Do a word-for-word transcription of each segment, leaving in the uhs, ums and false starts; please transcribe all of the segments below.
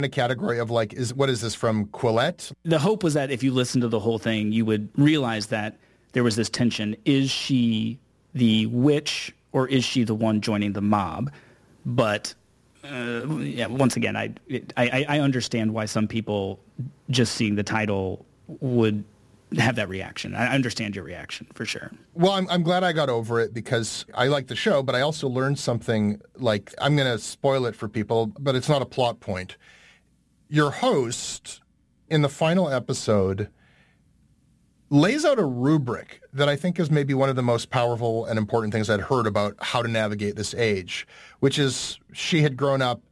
in a category of like, is what is this from Quillette? The hope was that if you listened to the whole thing, you would realize that there was this tension. Is she the witch or is she the one joining the mob? But uh, yeah, once again, I, I I understand why some people just seeing the title would have that reaction. I understand your reaction for sure. Well, I'm I'm glad I got over it because I like the show, but I also learned something. Like, I'm going to spoil it for people, but it's not a plot point. Your host in the final episode lays out a rubric that I think is maybe one of the most powerful and important things I'd heard about how to navigate this age, which is she had grown up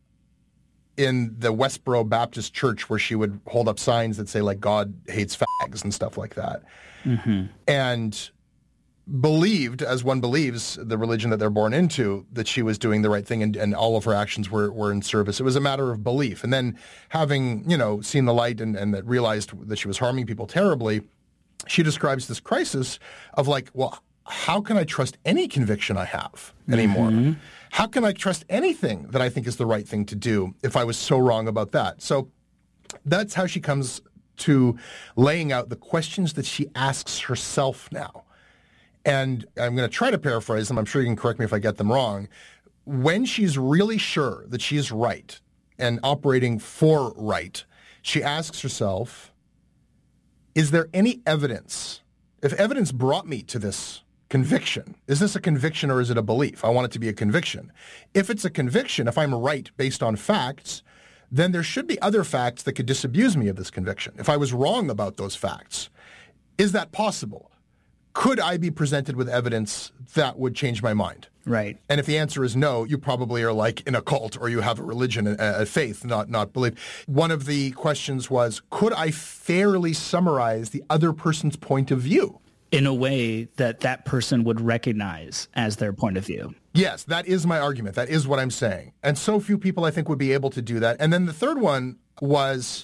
in the Westboro Baptist Church where she would hold up signs that say, like, God hates fags and stuff like that. Mm-hmm. And believed, as one believes, the religion that they're born into, that she was doing the right thing and, and all of her actions were, were in service. It was a matter of belief. And then having, you know, seen the light and, and that realized that she was harming people terribly, she describes this crisis of like, well, how can I trust any conviction I have anymore? Mm-hmm. How can I trust anything that I think is the right thing to do if I was so wrong about that? So that's how she comes to laying out the questions that she asks herself now. And I'm going to try to paraphrase them. I'm sure you can correct me if I get them wrong. When she's really sure that she's right and operating for right, she asks herself, is there any evidence? If evidence brought me to this conviction, is this a conviction or is it a belief? I want it to be a conviction. If it's a conviction, if I'm right based on facts, then there should be other facts that could disabuse me of this conviction. If I was wrong about those facts, is that possible? Could I be presented with evidence that would change my mind? Right. And if the answer is no, you probably are like in a cult or you have a religion, a, a faith, not not belief. One of the questions was, could I fairly summarize the other person's point of view? In a way that that person would recognize as their point of view. Yes, that is my argument. That is what I'm saying. And so few people, I think, would be able to do that. And then the third one was,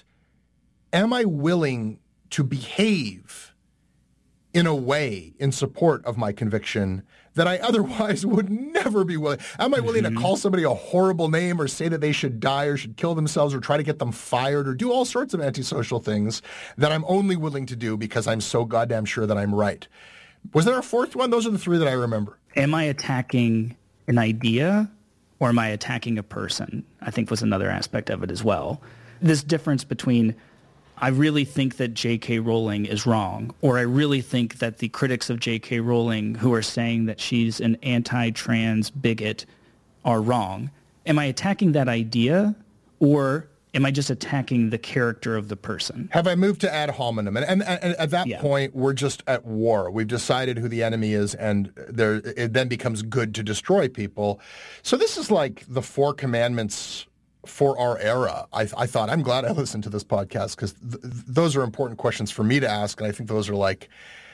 am I willing to behave in a way in support of my conviction that I otherwise would never be willing? Am I willing mm-hmm. to call somebody a horrible name or say that they should die or should kill themselves or try to get them fired or do all sorts of antisocial things that I'm only willing to do because I'm so goddamn sure that I'm right? Was there a fourth one? Those are the three that I remember. Am I attacking an idea or am I attacking a person? I think was another aspect of it as well. This difference between I really think that J K. Rowling is wrong, or I really think that the critics of J K. Rowling who are saying that she's an anti-trans bigot are wrong. Am I attacking that idea, or am I just attacking the character of the person? Have I moved to ad hominem? And, and, and at that yeah. point, we're just at war. We've decided who the enemy is, and there it then becomes good to destroy people. So this is like the Four Commandments for our era. I, I thought, I'm glad I listened to this podcast because th- those are important questions for me to ask. And I think those are like,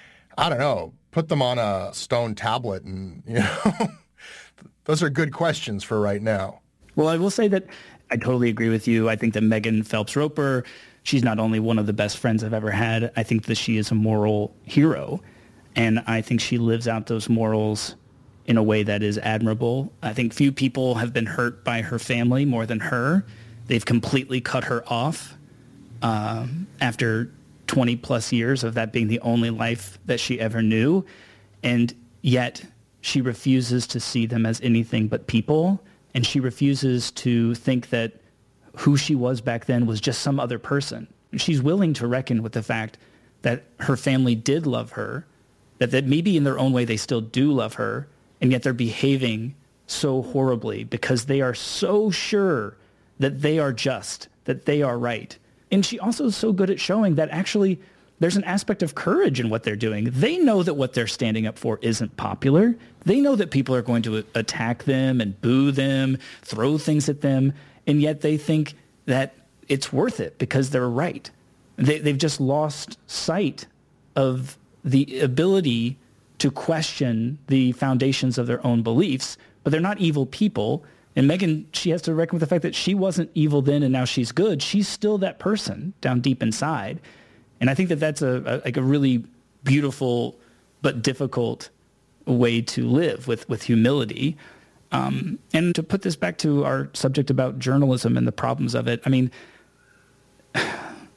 I don't know, put them on a stone tablet and, you know, those are good questions for right now. Well, I will say that I totally agree with you. I think that Megan Phelps Roper, she's not only one of the best friends I've ever had, I think that she is a moral hero. And I think she lives out those morals in a way that is admirable. I think few people have been hurt by her family more than her. They've completely cut her off uh, after twenty plus years of that being the only life that she ever knew. And yet she refuses to see them as anything but people. And she refuses to think that who she was back then was just some other person. She's willing to reckon with the fact that her family did love her, that, that maybe in their own way they still do love her, and yet they're behaving so horribly because they are so sure that they are just, that they are right. And she also is so good at showing that actually there's an aspect of courage in what they're doing. They know that what they're standing up for isn't popular. They know that people are going to attack them and boo them, throw things at them, and yet they think that it's worth it because they're right. They, they've just lost sight of the ability to question the foundations of their own beliefs, but they're not evil people. And Megan, she has to reckon with the fact that she wasn't evil then and now she's good. She's still that person down deep inside. And I think that that's a, a like a really beautiful but difficult way to live with, with humility. Um, and to put this back to our subject about journalism and the problems of it, I mean,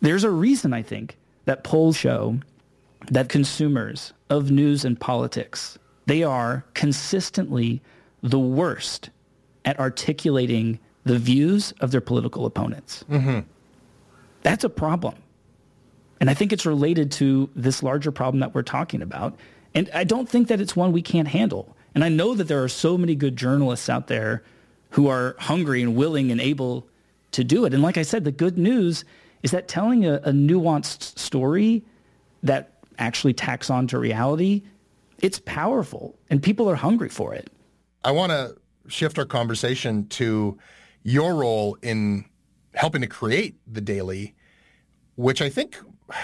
There's a reason, I think, that polls show that consumers of news and politics, they are consistently the worst at articulating the views of their political opponents. Mm-hmm. That's a problem. And I think it's related to this larger problem that we're talking about. And I don't think that it's one we can't handle. And I know that there are so many good journalists out there who are hungry and willing and able to do it. And like I said, the good news is that telling a, a nuanced story that actually tacks on to reality, it's powerful and people are hungry for it. I want to shift our conversation to your role in helping to create The Daily, which I think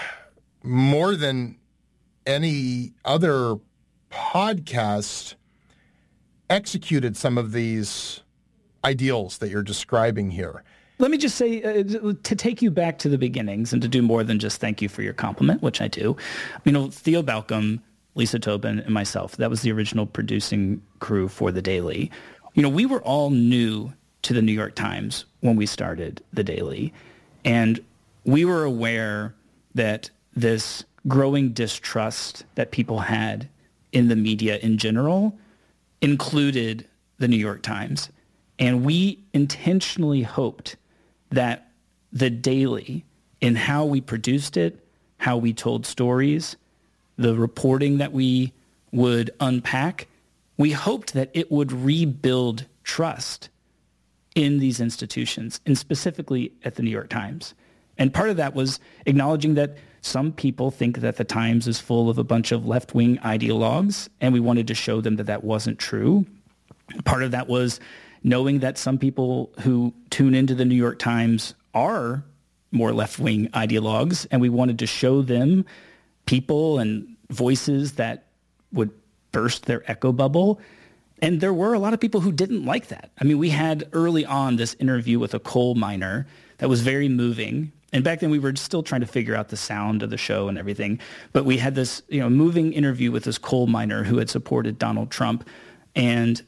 more than any other podcast executed some of these ideals that you're describing here. Let me just say, uh, to take you back to the beginnings and to do more than just thank you for your compliment, which I do. You know, Theo Balcom, Lisa Tobin, and myself, that was the original producing crew for The Daily. You know, we were all new to the New York Times when we started The Daily. And we were aware that this growing distrust that people had in the media in general included the New York Times. And we intentionally hoped that The Daily, in how we produced it, how we told stories, the reporting that we would unpack, we hoped that it would rebuild trust in these institutions, and specifically at the New York Times. And part of that was acknowledging that some people think that the Times is full of a bunch of left-wing ideologues, and we wanted to show them that that wasn't true. Part of that was knowing that some people who tune into the New York Times are more left-wing ideologues, and we wanted to show them people and voices that would burst their echo bubble. And there were a lot of people who didn't like that. I mean, we had early on this interview with a coal miner that was very moving. And back then we were still trying to figure out the sound of the show and everything. But we had this, you know, moving interview with this coal miner who had supported Donald Trump. And,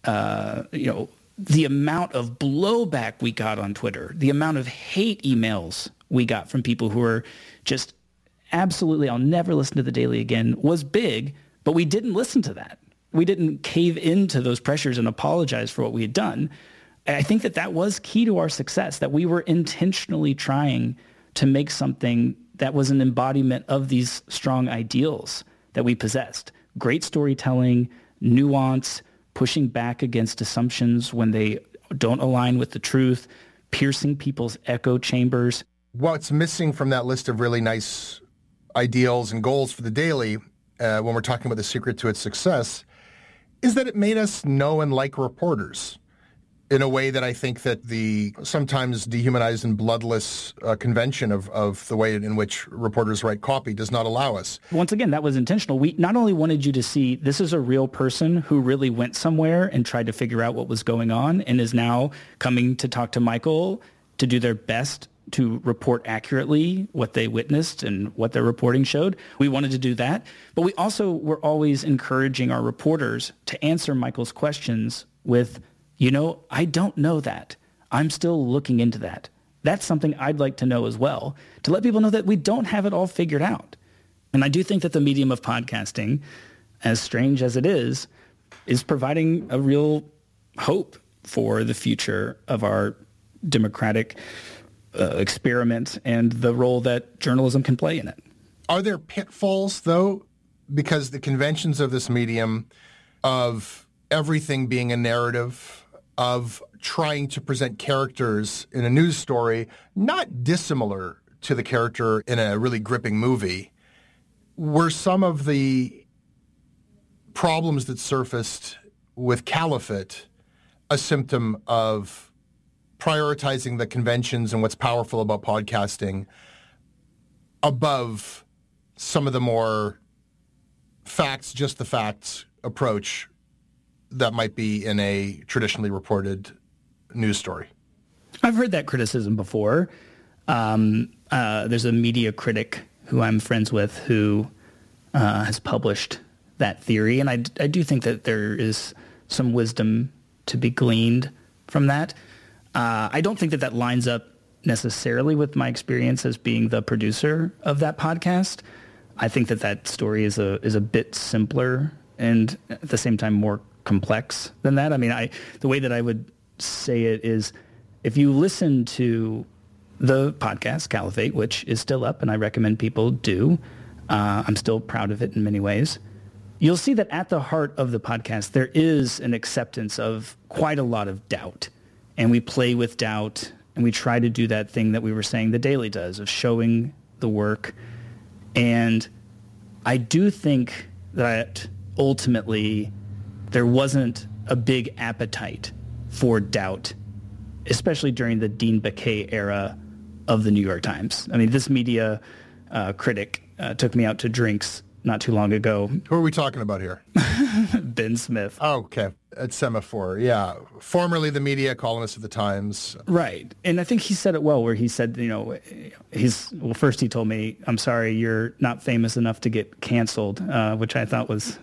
uh, you know, the amount of blowback we got on Twitter, the amount of hate emails we got from people who were just absolutely, I'll never listen to The Daily again, was big. But we didn't listen to that. We didn't cave into those pressures and apologize for what we had done. I think that that was key to our success, that we were intentionally trying to make something that was an embodiment of these strong ideals that we possessed. Great storytelling, nuance, pushing back against assumptions when they don't align with the truth, piercing people's echo chambers. What's missing from that list of really nice ideals and goals for The Daily, uh, when we're talking about the secret to its success, is that it made us know and like reporters in a way that I think that the sometimes dehumanized and bloodless uh, convention of, of the way in which reporters write copy does not allow us. Once again, that was intentional. We not only wanted you to see this is a real person who really went somewhere and tried to figure out what was going on and is now coming to talk to Michael to do their best to report accurately what they witnessed and what their reporting showed. We wanted to do that. But we also were always encouraging our reporters to answer Michael's questions with, you know, I don't know that. I'm still looking into that. That's something I'd like to know as well, to let people know that we don't have it all figured out. And I do think that the medium of podcasting, as strange as it is, is providing a real hope for the future of our democratic uh, experiment and the role that journalism can play in it. Are there pitfalls, though? Because the conventions of this medium, of everything being a narrative, of trying to present characters in a news story not dissimilar to the character in a really gripping movie, were some of the problems that surfaced with Caliphate a symptom of prioritizing the conventions and what's powerful about podcasting above some of the more facts, just the facts approach that might be in a traditionally reported news story? I've heard that criticism before. Um, uh, there's a media critic who I'm friends with who uh, has published that theory, and I, I do think that there is some wisdom to be gleaned from that. Uh, I don't think that that lines up necessarily with my experience as being the producer of that podcast. I think that that story is a is a bit simpler and at the same time more complex than that. I mean, I the way that I would say it is, if you listen to the podcast Caliphate, which is still up and I recommend people do, uh, I'm still proud of it in many ways, you'll see that at the heart of the podcast, there is an acceptance of quite a lot of doubt. And we play with doubt, and we try to do that thing that we were saying The Daily does, of showing the work. And I do think that ultimately there wasn't a big appetite for doubt, especially during the Dean Baquet era of the New York Times. I mean, this media uh, critic uh, took me out to drinks not too long ago. Who are we talking about here? Ben Smith. Oh, okay. At Semaphore, yeah. Formerly the media columnist of the Times. Right. And I think he said it well, where he said, you know, he's, well, first he told me, I'm sorry, you're not famous enough to get canceled, uh, which I thought was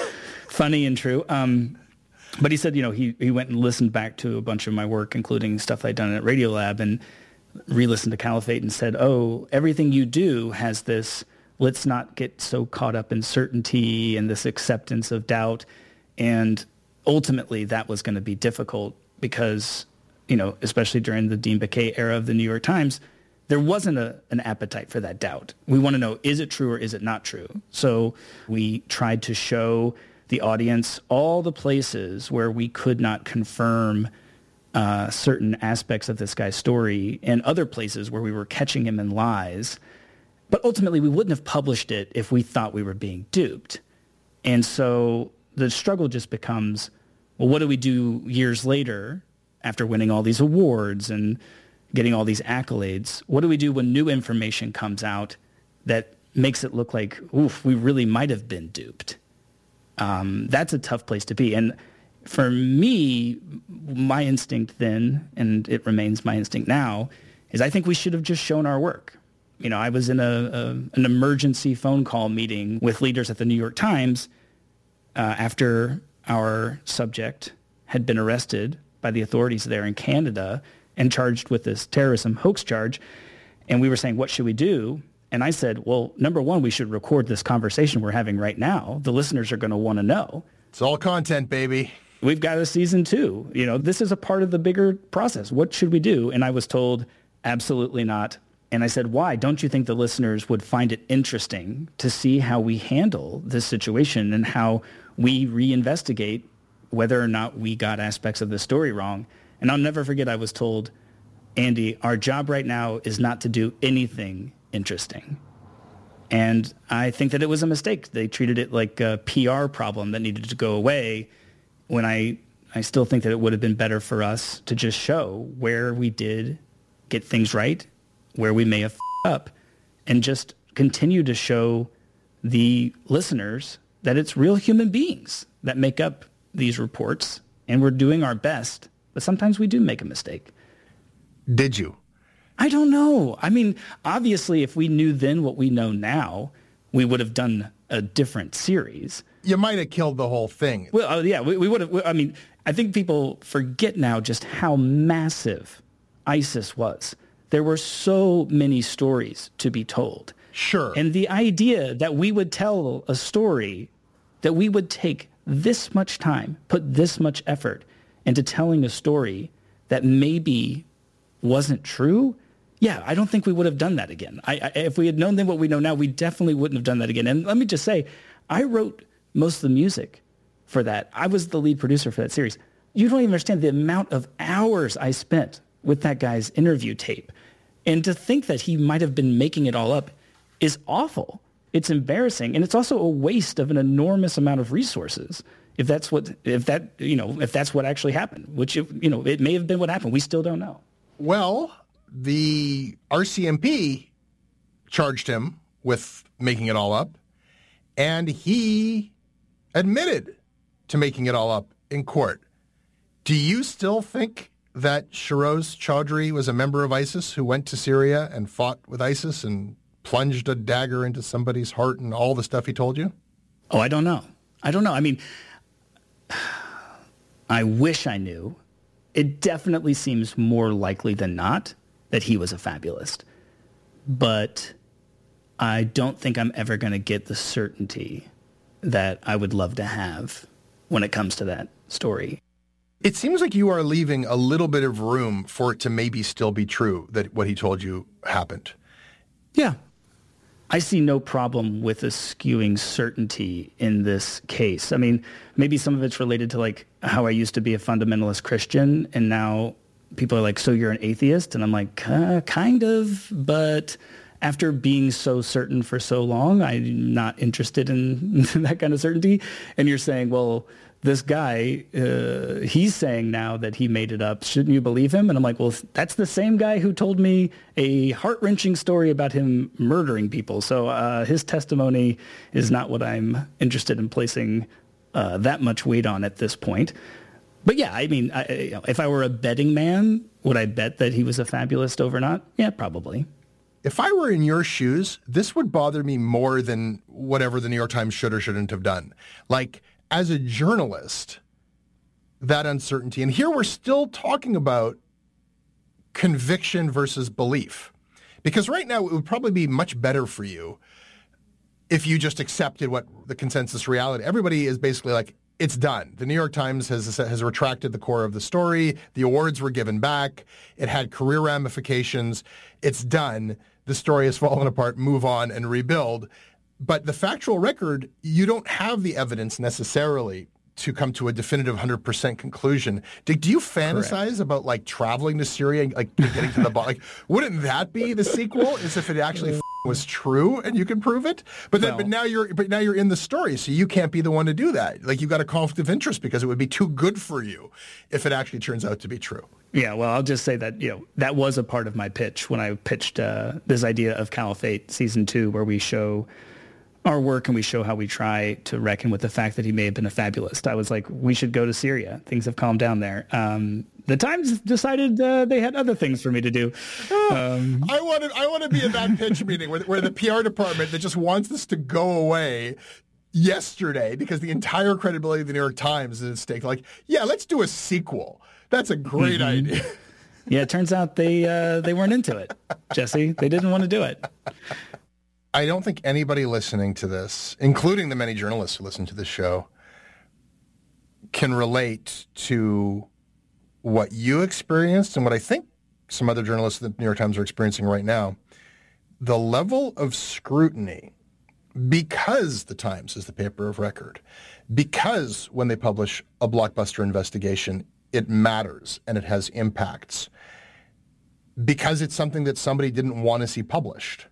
funny and true. Um, but he said, you know, he, he went and listened back to a bunch of my work, including stuff I'd done at Radiolab, and re-listened to Caliphate and said, oh, everything you do has this, let's not get so caught up in certainty and this acceptance of doubt. And ultimately that was going to be difficult because, you know, especially during the Dean Baquet era of the New York Times, there wasn't a, an appetite for that doubt. We want to know, is it true or is it not true? So we tried to show the audience all the places where we could not confirm uh, certain aspects of this guy's story and other places where we were catching him in lies. But ultimately, we wouldn't have published it if we thought we were being duped. And so the struggle just becomes, well, what do we do years later after winning all these awards and getting all these accolades? What do we do when new information comes out that makes it look like, oof, we really might have been duped? Um, that's a tough place to be. And for me, my instinct then, and it remains my instinct now, is I think we should have just shown our work. You know, I was in a, a an emergency phone call meeting with leaders at the New York Times uh, after our subject had been arrested by the authorities there in Canada and charged with this terrorism hoax charge. And we were saying, what should we do? And I said, well, number one, we should record this conversation we're having right now. The listeners are going to want to know. It's all content, baby. We've got a season two. You know, this is a part of the bigger process. What should we do? And I was told, absolutely not. And I said, why? Don't you think the listeners would find it interesting to see how we handle this situation and how we reinvestigate whether or not we got aspects of the story wrong? And I'll never forget I was told, Andy, our job right now is not to do anything interesting. And I think that it was a mistake. They treated it like a P R problem that needed to go away, when I, I still think that it would have been better for us to just show where we did get things right, where we may have f***ed up, and just continue to show the listeners that it's real human beings that make up these reports, and we're doing our best, but sometimes we do make a mistake. Did you? I don't know. I mean, obviously, if we knew then what we know now, we would have done a different series. You might have killed the whole thing. Well, uh, yeah, we, we would have. I mean, I think people forget now just how massive ISIS was. There were so many stories to be told. Sure. And the idea that we would tell a story, that we would take this much time, put this much effort into telling a story that maybe wasn't true, yeah, I don't think we would have done that again. I, I, if we had known then what we know now, we definitely wouldn't have done that again. And let me just say, I wrote most of the music for that. I was the lead producer for that series. You don't even understand the amount of hours I spent with that guy's interview tape. And to think that he might have been making it all up is awful. It's embarrassing. And it's also a waste of an enormous amount of resources. If that's what, if that, you know, if that's what actually happened, which, you know, it may have been what happened. We still don't know. Well, the R C M P charged him with making it all up, and he admitted to making it all up in court. Do you still think that Shahroz Chaudhry was a member of ISIS who went to Syria and fought with ISIS and plunged a dagger into somebody's heart and all the stuff he told you? Oh, I don't know. I don't know. I mean, I wish I knew. It definitely seems more likely than not that he was a fabulist. But I don't think I'm ever going to get the certainty that I would love to have when it comes to that story. It seems like you are leaving a little bit of room for it to maybe still be true that what he told you happened. Yeah. I see no problem with eschewing certainty in this case. I mean, maybe some of it's related to like how I used to be a fundamentalist Christian, and now people are like, so you're an atheist? And I'm like, uh, kind of, but after being so certain for so long, I'm not interested in that kind of certainty. And you're saying, well, this guy, uh, he's saying now that he made it up. Shouldn't you believe him? And I'm like, well, that's the same guy who told me a heart-wrenching story about him murdering people. So uh, his testimony is not what I'm interested in placing uh, that much weight on at this point. But yeah, I mean, I, you know, if I were a betting man, would I bet that he was a fabulist over not? Yeah, probably. If I were in your shoes, this would bother me more than whatever the New York Times should or shouldn't have done. Like, as a journalist, that uncertainty, and here we're still talking about conviction versus belief. Because right now, it would probably be much better for you if you just accepted what the consensus reality. Everybody is basically like, it's done. The New York Times has has retracted the core of the story. The awards were given back. It had career ramifications. It's done. The story has fallen apart. Move on and rebuild. But the factual record, you don't have the evidence necessarily to come to a definitive one hundred percent conclusion. Do, do you fantasize Correct. about like traveling to Syria, like getting to the bottom? Like, wouldn't that be the sequel? Is if it actually f- was true and you can prove it? But then, well, but now you're, but now you're in the story, so you can't be the one to do that. Like, you've got a conflict of interest because it would be too good for you if it actually turns out to be true. Yeah, well, I'll just say that, you know, that was a part of my pitch when I pitched uh, this idea of Caliphate season two, where we show our work and we show how we try to reckon with the fact that he may have been a fabulist. I was like, we should go to Syria. Things have calmed down there. Um, the Times decided uh, they had other things for me to do. Um, I want to I want to be in that pitch meeting where, where the P R department that just wants this to go away yesterday because the entire credibility of the New York Times is at stake. Like, yeah, let's do a sequel. That's a great mm-hmm. idea. Yeah, it turns out they uh, they weren't into it, Jesse. They didn't want to do it. I don't think anybody listening to this, including the many journalists who listen to this show, can relate to what you experienced and what I think some other journalists at the New York Times are experiencing right now. The level of scrutiny, because the Times is the paper of record, because when they publish a blockbuster investigation, it matters and it has impacts, because it's something that somebody didn't want to see published.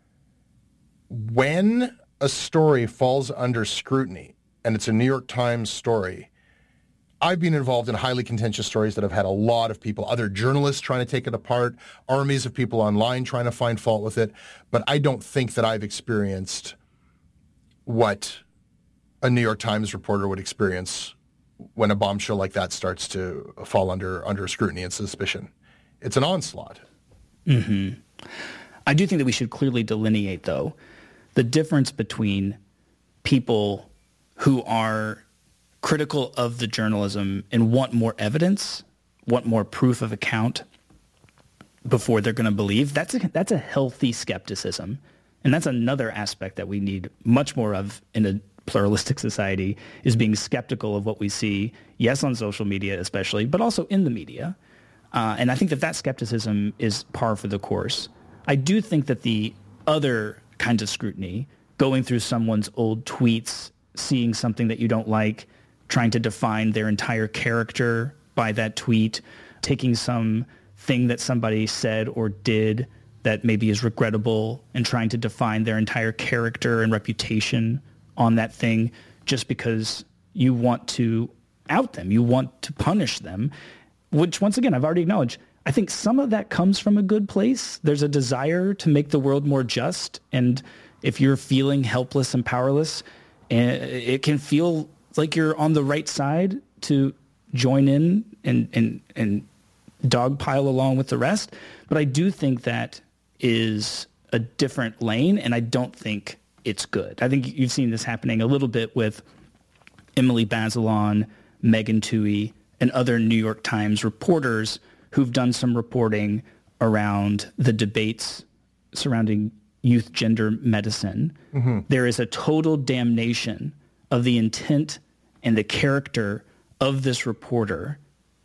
When a story falls under scrutiny, and it's a New York Times story, I've been involved in highly contentious stories that have had a lot of people, other journalists trying to take it apart, armies of people online trying to find fault with it, but I don't think that I've experienced what a New York Times reporter would experience when a bombshell like that starts to fall under under scrutiny and suspicion. It's an onslaught. Mm-hmm. I do think that we should clearly delineate, though, the difference between people who are critical of the journalism and want more evidence, want more proof of account before they're going to believe. That's a, that's a healthy skepticism. And that's another aspect that we need much more of in a pluralistic society, is being skeptical of what we see, yes, on social media especially, but also in the media. Uh, and I think that that skepticism is par for the course. I do think that the other kinds of scrutiny, going through someone's old tweets, seeing something that you don't like, trying to define their entire character by that tweet, taking some thing that somebody said or did that maybe is regrettable and trying to define their entire character and reputation on that thing just because you want to out them, you want to punish them, which once again, I've already acknowledged, I think some of that comes from a good place. There's a desire to make the world more just. And if you're feeling helpless and powerless, it can feel like you're on the right side to join in and, and, and dogpile along with the rest. But I do think that is a different lane, and I don't think it's good. I think you've seen this happening a little bit with Emily Bazelon, Megan Twohey, and other New York Times reporters who've done some reporting around the debates surrounding youth gender medicine, mm-hmm. there is a total damnation of the intent and the character of this reporter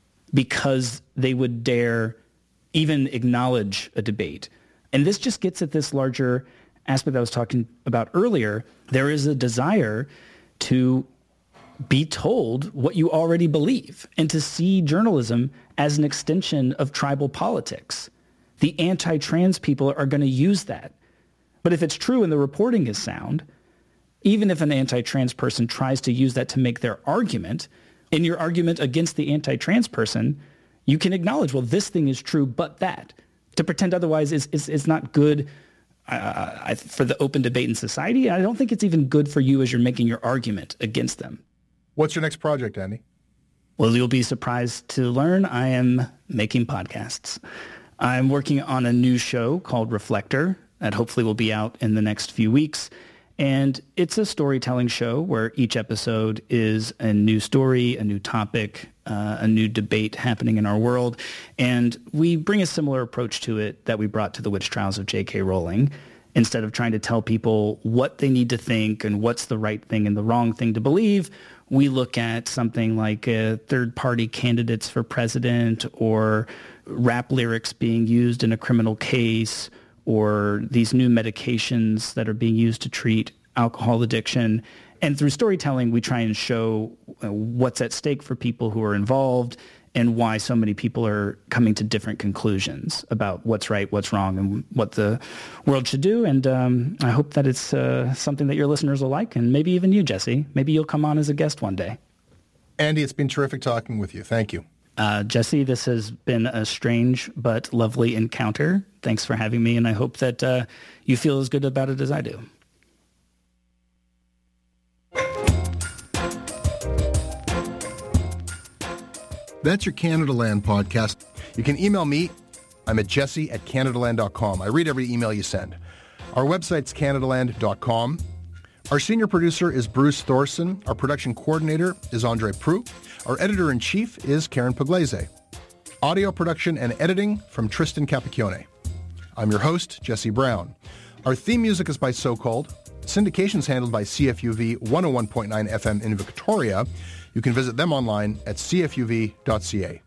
because they would dare even acknowledge a debate. And this just gets at this larger aspect I was talking about earlier. There is a desire to be told what you already believe and to see journalism as an extension of tribal politics. The anti-trans people are going to use that. But if it's true and the reporting is sound, even if an anti-trans person tries to use that to make their argument, in your argument against the anti-trans person, you can acknowledge, well, this thing is true, but that. To pretend otherwise is, is, is not good uh, for the open debate in society. I don't think it's even good for you as you're making your argument against them. What's your next project, Andy? Well, you'll be surprised to learn I am making podcasts. I'm working on a new show called Reflector that hopefully will be out in the next few weeks. And it's a storytelling show where each episode is a new story, a new topic, uh, a new debate happening in our world. And we bring a similar approach to it that we brought to the witch trials of J K Rowling. Instead of trying to tell people what they need to think and what's the right thing and the wrong thing to believe, we look at something like uh, third-party candidates for president or rap lyrics being used in a criminal case, or these new medications that are being used to treat alcohol addiction. And through storytelling, we try and show what's at stake for people who are involved and why so many people are coming to different conclusions about what's right, what's wrong, and what the world should do. And um, I hope that it's uh, something that your listeners will like, and maybe even you, Jesse. Maybe you'll come on as a guest one day. Andy, it's been terrific talking with you. Thank you. Uh, Jesse, this has been a strange but lovely encounter. Thanks for having me, and I hope that uh, you feel as good about it as I do. That's your Canada Land podcast. You can email me. I'm at jesse at canadaland dot com. I read every email you send. Our website's canadaland dot com. Our senior producer is Bruce Thorson. Our production coordinator is Andre Prue. Our editor-in-chief is Karen Pugliese. Audio production and editing from Tristan Capicchione. I'm your host, Jesse Brown. Our theme music is by So Called. Syndication's handled by C F U V one oh one point nine F M in Victoria. You can visit them online at c f u v dot c a.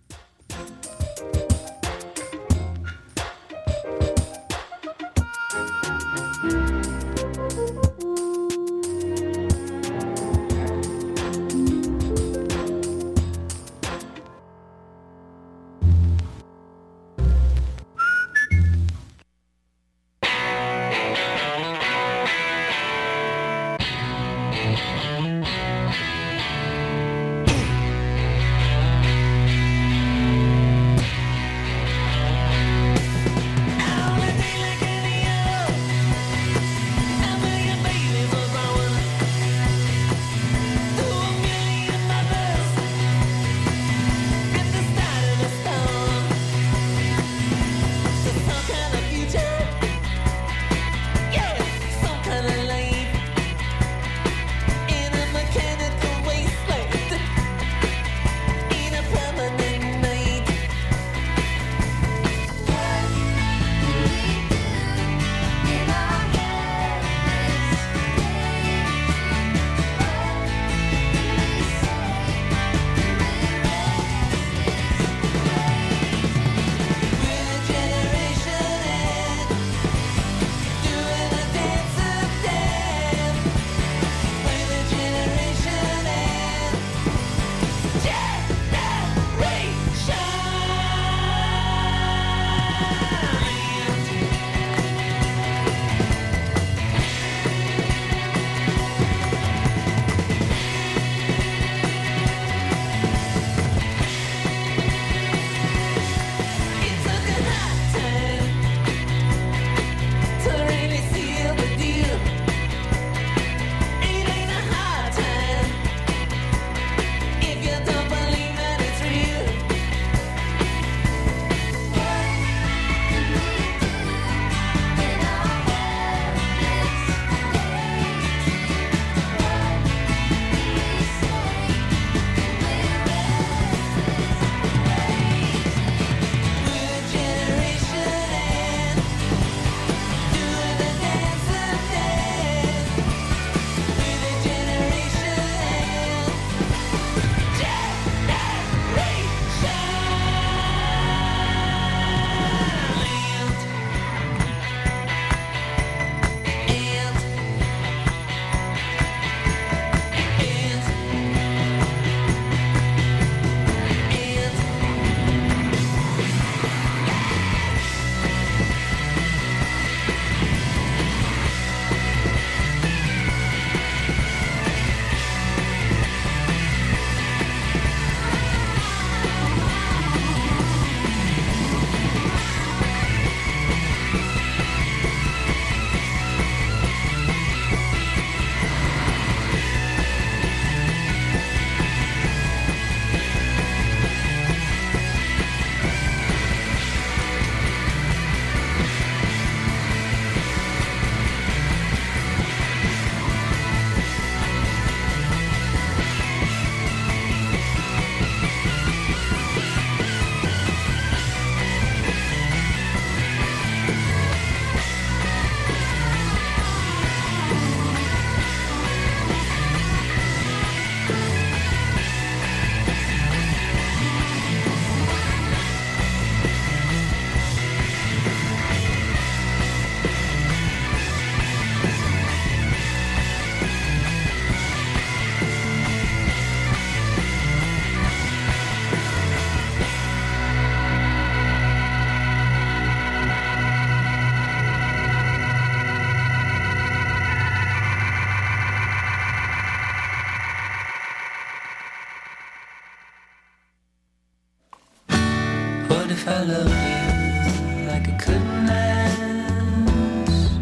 I loved you like I couldn't last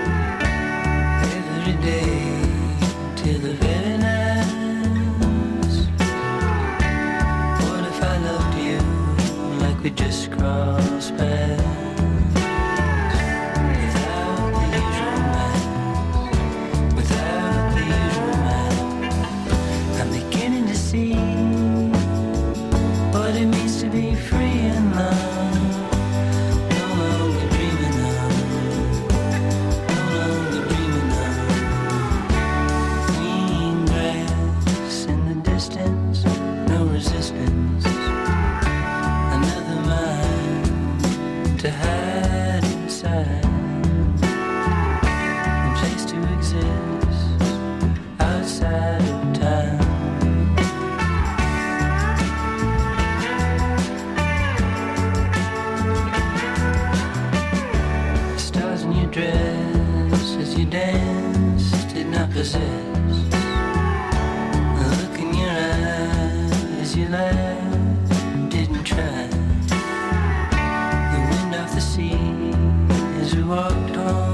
every day till the very last? What if I loved you like we just crossed paths without the usual mask, without the usual mask? I'm beginning to see what it means to be free in love. No longer dreaming of, no longer dreaming of green grass in the distance, no resistance, another mind to hide inside, a place to exist outside of time. Stars in your dress as you dance did not possess. The look in your eyes as you laughed didn't try. The wind off the sea as we walked on